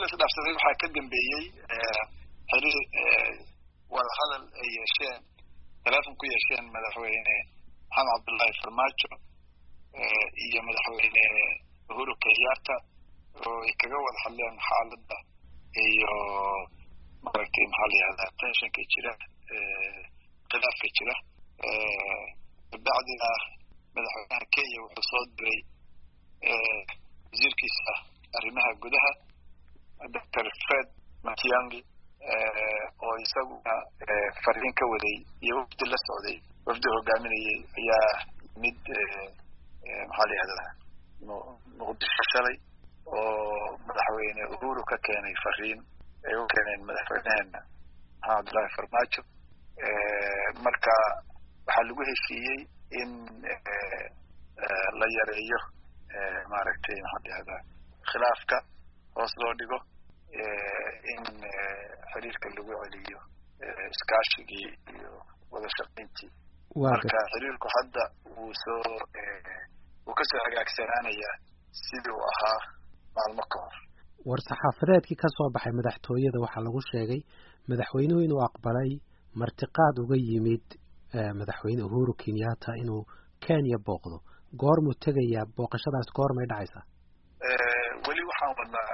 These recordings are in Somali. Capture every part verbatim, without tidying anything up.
la isdhaafsaday waxaa ka dambeeyey xiriir wada hadal ay yeesheen teleefon ku yeesheen madaxweyne maxamed cabdullaahi farmaajo iyo madaxweyne uhuru kenyatta oo ay kaga wada hadleen xaaladda iyo maaragtay maxaa la yihahdaa tensionka jira khilaafka jira bacdina madaxweynaha kenya wuxuu soo diray wasiirkiisa arrimaha gudaha doctor Fred Matiang'i oo isaguna fariin ka waday iyo wafdi la socday wafdi hogaaminayay ayaa mid maxaa la yihahdaa muqdisho shalay oo madaxweyne uhuru ka keenay fariin ay u keeneen madaxweynaheena maxamed cabdullaahi farmaajo marka waxaa lagu heshiiyey in la yareeyo maaragtay maxaa la yihahdaa khilaafka hoos loo dhigo in xiriirka lagu celiyo iskaashigii iyo wada shaqayntii marka xiriirku hadda wuu soo wuu kasoo hagaagsanaanayaa sidii uu ahaa maalmo ka hor war saxaafadeedkii ka soo baxay madaxtooyada waxaa lagu sheegay madaxweynuhu inuu aqbalay martiqaad uga yimid madaxweyne uhuru kenyatta inuu kenya booqdo goormuu tegayaa booqashadaas goormay dhacaysaa weli waxaan wadnaa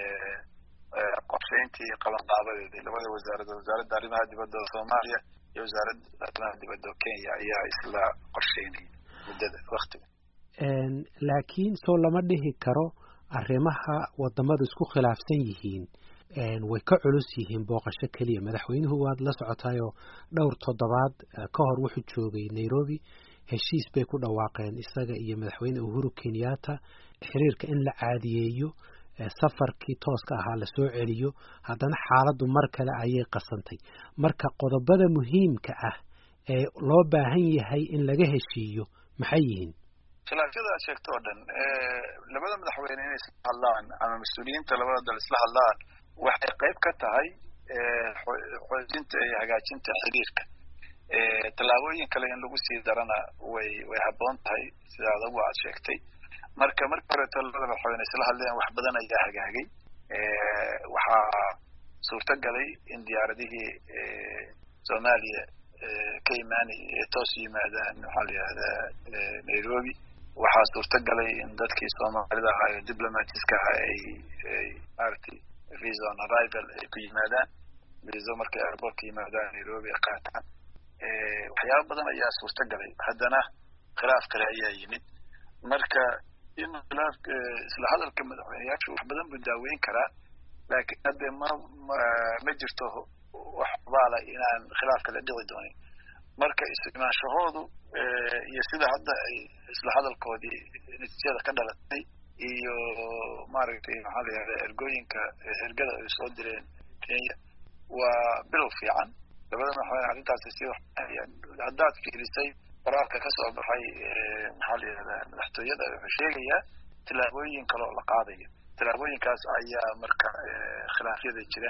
qorshayntii qabanqaabadeedii labada wasaaradood wasaaradda arrimaha dibadda soomaaliya iyo wasaaradda arrimaha dibadda kenya ayaa isla qorsheynaya muddada waktiga laakiin soo lama dhihi karo arrimaha wadamadu isku khilaafsan yihiin way ka culus yihiin booqasho keliya madaxweynuhu waad la socotaayoo dhowr toddobaad ka hor wuxuu joogay nairobi heshiis bay ku dhawaaqeen isaga iyo madaxweyne uhuru kenyatta xiriirka in la caadiyeeyo safarkii tooska ahaa la soo celiyo haddana xaaladdu mar kale ayay qasantay marka qodobada muhiimka ah ee loo baahan yahay in laga heshiiyo maxay yihiin khilaafyada aad sheegto oo dhan labada madaxweyne inay isla hadlaan ama mas-uuliyiinta labada dal isla hadlaan waxay qayb ka tahay xoojinta iyo hagaajinta xiriirka tallaabooyin kale in lagu sii darana way way habboon tahay sida adagu aad sheegtay marka marka horeeto labada madaxweyne isla hadleen wax badan ayaa hagaagay waxaa suurto galay in diyaaradihii soomaaliya ka imaanayay ee toos yimaadaan maxaa la yihahdaa nairobi waxaa suurto galay in dadkii soomaalida ahaa ee diplomatiska ahaa ay ay maaragtay visa on arrival ay ku yimaadaan visa markay airportka yimaadaan nairobi ay qaataan waxyaaba badan ayaa suurto galay haddana khilaaf kale ayaa yimid marka in khilaaf isla hadalka madaxweyneyaashu wax badan buu daaweyn karaa laakiin hadde ma ma jirto wax baala inaan khilaaf kale dhici doonin marka is-imaanshahoodu iyo sida hadda ay isla hadalkoodii natiijada ka dhalatay iyo maaragtay maxaa la yihahdaa ergooyinka ergada ay soo direen kenya waa bilow fiican labada madaxweyne arrintaasi si waxayaan haddaad fiirisay qoraalka ka soo baxay maxaa la yihahdaa madaxtooyada wuxuu sheegayaa tillaabooyin kale oo la qaadayo tillaabooyinkaas ayaa marka khilaafyada jira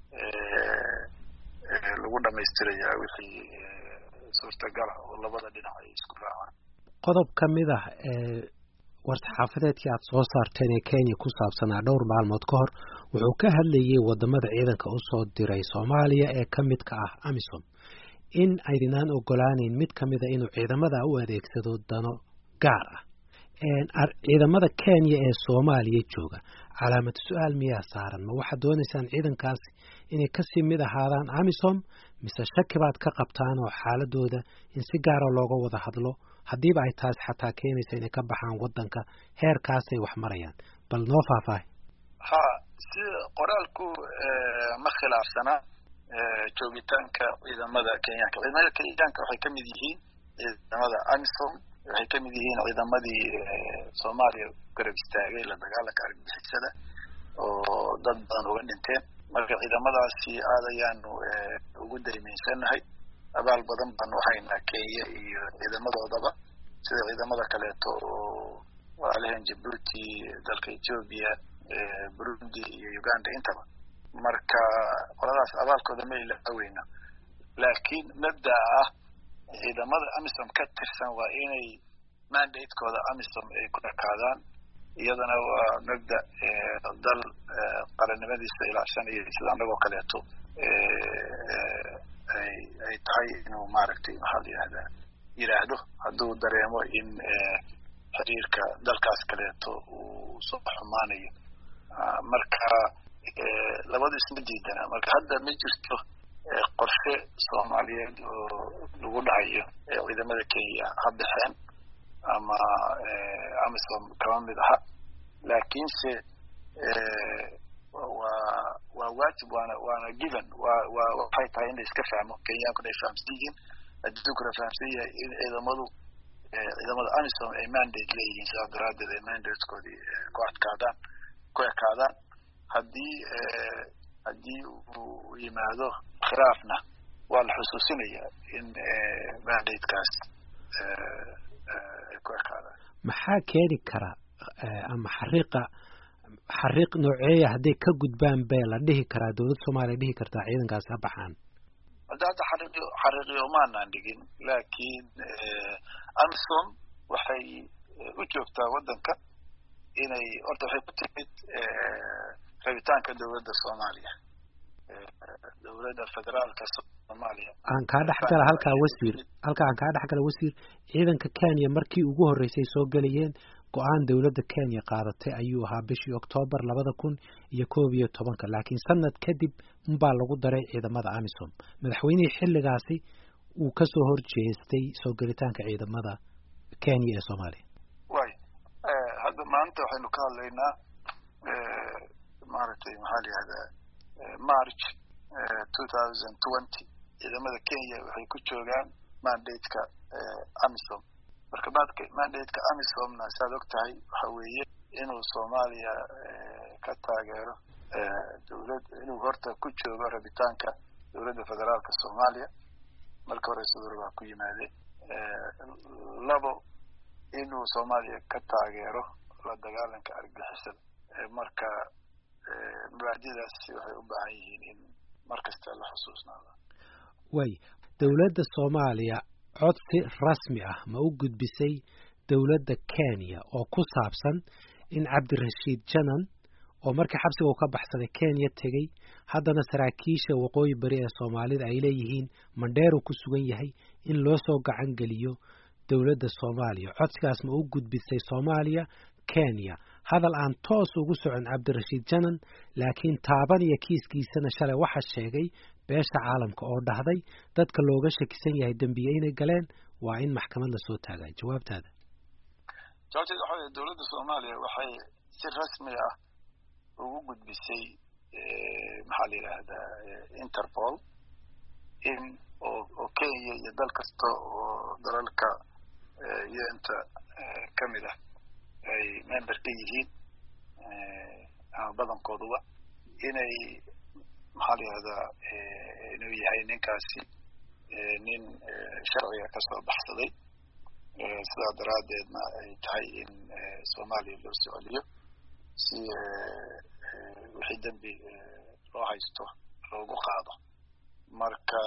lagu dhamaystirayaa wixii suurtagala oo labada dhinac ay isku raacaan qodob ka mid ah war-saxaafadeedkii aad soo saarteen ee kenya ku saabsanaa dhowr maalmood ka hor wuxuu ka hadlayay wadamada ciidanka usoo diray soomaaliya ee ka midka ah amisom in aydinaan ogolaaneyn mid ka mida inuu ciidamada u adeegsado dano gaar ah ciidamada kenya ee soomaaliya jooga calaamad su-aal miyaa saaran ma waxaad doonaysaan ciidankaasi inay kasii mid ahaadaan amisom mise shaki baad ka qabtaan oo xaaladooda in si gaara looga wada hadlo haddiiba ay taasi xataa keenaysa inay ka baxaan wadanka heerkaasay wax marayaan bal noo faahfaahay ha si qoraalku ma khilaafsana joogitaanka ciidamada kenyaanka ciidamada kenyaanka waxay ka mid yihiin ciidamada amisom waxay ka mid yihiin ciidamadii soomaaliya garab istaagay la dagaalanka argagixisada oo dad badan uga dhinteen marka ciidamadaasi aad ayaanu ugu daymaysanahay abaal badan baan u haynaa kenya iyo ciidamadoodaba sida ciidamada kaleeto oo walaalahan jabuuti dalka ethiopia burundi iyo uganda intaba marka qoladaas abaalkooda ma ilaaweyna laakiin mabda ah ciidamada amisom ka tirsan waa inay mandatekooda amisom ay ku ekaadaan iyadana waa mabda dal qarannimadiisa ilaashanaya sida anagoo kaleeto ay ay tahay inuu maaragtay maxaa la yidhahdaa yidhaahdo hadduu dareemo in xiriirka dalkaas kaleeto uu soo xumaanayo marka labadu isma diidana marka hadda ma jirto qorshe soomaaliyeed oo lagu dhahayo ciidamada Kenya ha baxeen ama amisom kama mid aha laakiinse waa waa waajib waana waana given waa waa waxay tahay in la iska fahmo Kenyaanku ay fahamsiin haddii kula fahamsan yahay in ciidamadu ciidamada amisom ay mandate leeyihiin sida daraadeed ay mandate-koodii ku adkaadaan ku ekaadaan haddii haddii uu yimaado khilaafna waa la xusuusinayaa in mandate-kaas ay ku ekaadaan maxaa keeni kara ama xariiqa xariiq nooceeya hadday ka gudbaan bee la dhihi karaa dowladda Soomaaliya dhihi kartaa ciidankaas ha baxaan hadda xariiqyo xariiqyo maanaan dhigin laakiin amisom waxay u joogtaa waddanka inay horta waxay ku timid rabitaanka dowladda Soomaaliya dowladda federaalka Soomaaliya aan ka dhaxgala halka wasiir halka aan ka dhaxgala wasiir ciidanka Kenya markii ugu horeysay soo galayeen go'aan dowladda Kenya qaadatay ayuu ahaa bishii October labada kun iyo koob iyo toban laakiin sanad kadib unbaa lagu daray ciidamada amisom madaxweynihii xilligaasi uu ka soo horjeestay soo galitaanka ciidamada Kenya ee Soomaaliya way hadda maanta waxaynu ka hadlaynaa maaragtay maxaa la yidhahdaa March twenty twenty ciidamada Kenya waxay ku joogaan mandate-ka amisom marka baadka mandate-ka amisomna saad ogtahay waxa weeye inuu Soomaaliya ka taageero dowlad inuu horta ku joogo rabitaanka dowladda federaalka Soomaaliya marka hore sidoo baa ku yimaadeen labo inuu Soomaaliya ka taageero la dagaalanka argagixisada marka mubaadidaas waxay u baahan yihiin in markasta la xusuusnaado way dowladda Soomaaliya codsi rasmi ah ma u gudbisay dowladda Kenya oo ku saabsan in Cabdirashiid Janan oo markii xabsiga uu ka baxsaday Kenya tagay haddana saraakiisha waqooyi bari ee Soomaalida ay leeyihiin Mandheero ku sugan yahay in loo soo gacan geliyo dowladda Soomaaliya codsigaas ma u gudbisay Soomaaliya Kenya hadal aan toos ugu socon Cabdirashiid Janan laakiin taaban iyo kiiskiisana shalay waxa sheegay beesha caalamka oo dhahday dadka looga shakisan yahay dambiye inay galeen waa in maxkamad la soo taagaa jawaabtaada jawaabteedu waxa weeye dowladda Soomaaliya waxay si rasmi ah ugu gudbisay maxaa la yiraahdaa Interpol in oo Kenya iyo dal kasta oo dalalka iyo inta kamid ah ay member ka yihiin ama badankooduba inay maxaa la yiraahdaa inuu yahay ninkaasi nin sharciga ka soo baxsaday sidaa daraadeedna ay tahay in Soomaaliya loo soo celiyo si wixii dambi loo haysto loogu qaado marka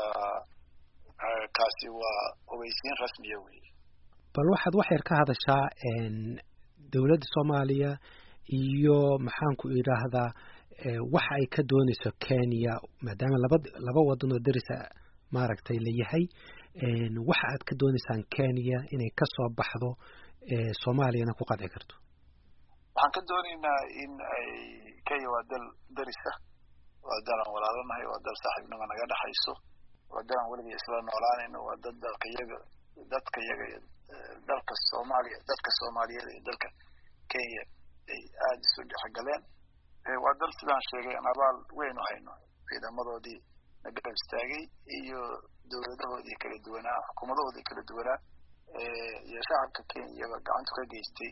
kaasi waa ogeysiin rasmiya weeye bal waxaad wax yar ka hadashaa dowladda Soomaaliya iyo maxaan ku idhaahdaa waxa ay ka doonayso Kenya maadaama laba laba wadan oo daris ah maaragtay la yahay waxa aad ka doonaysaan Kenya inay ka soo baxdo Soomaaliyana ku qadci karto waxaan ka doonaynaa in ay Kenya waa dal daris ah waa dal aan walaalanahay waa dal saaxiibnimo naga dhaxayso waa dal aan weligeed isla noolaanayno waa dad dalka iyaga dadka iyaga dalka Soomaaliya dadka Soomaaliyeed ee dalka Kenya ay aad isu dhexgaleen waa dal sidaan sheegay aan abaal weyn u hayno ciidamadoodii naga istaagay iyo dowladahoodii kala duwanaa xukuumadoodii kala duwanaa iyo shacabka Kenya gacanta ka geystay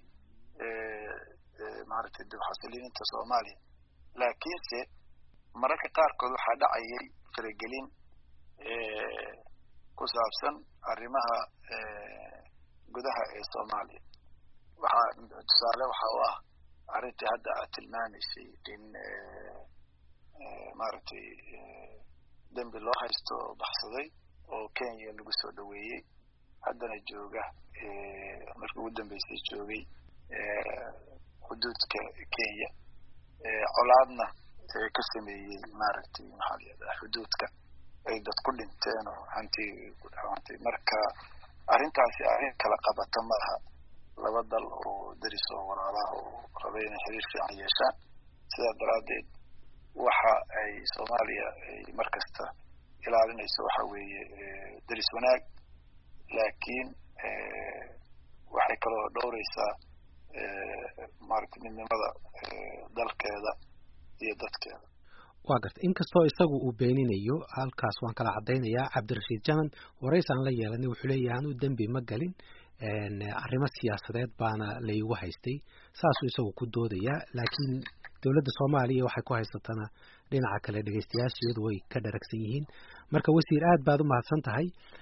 maaragtay dib xasilinta Soomaaliya laakiinse mararka qaarkood waxaa dhacayay faragelin ku saabsan arrimaha gudaha ee Soomaaliya waxaa tusaale waxa u ah arrintii hadda aad tilmaamaysay in maaragtay dambi loo haysto baxsaday oo Kenya lagu soo dhaweeyey haddana jooga markii ugu dambeysay joogay xuduudka Kenya colaadna ka sameeyay maaragtay maxaa la yiraahdaa xuduudka ay dad ku dhinteen oo hanti ku dhawantay marka arrintaasi arrin kala qabata maaha laba dal oo daris oo walaalaha oo rabay inay xiriir fiican yeeshaan sidaa daraadeed waxa ay Soomaaliya ay markasta ilaalinayso waxa weeye daris wanaag laakiin waxay kaloo dhowraysaa maaragtay midnimada dalkeeda iyo dadkeeda waa gartay inkastoo isagu uu beeninayo halkaas waan kala cadaynayaa Cabdirashiid Janan warays aan la yeelanay wuxuu leeyahay inuu dambi ma galin arrimo siyaasadeed baana la igu haystay saasuu isagu ku doodayaa laakiin dowladda Soomaaliya waxay ku haysatana dhinaca kale dhageystayaasheedu way ka dharagsan yihiin marka wasiir aad baad u mahadsan tahay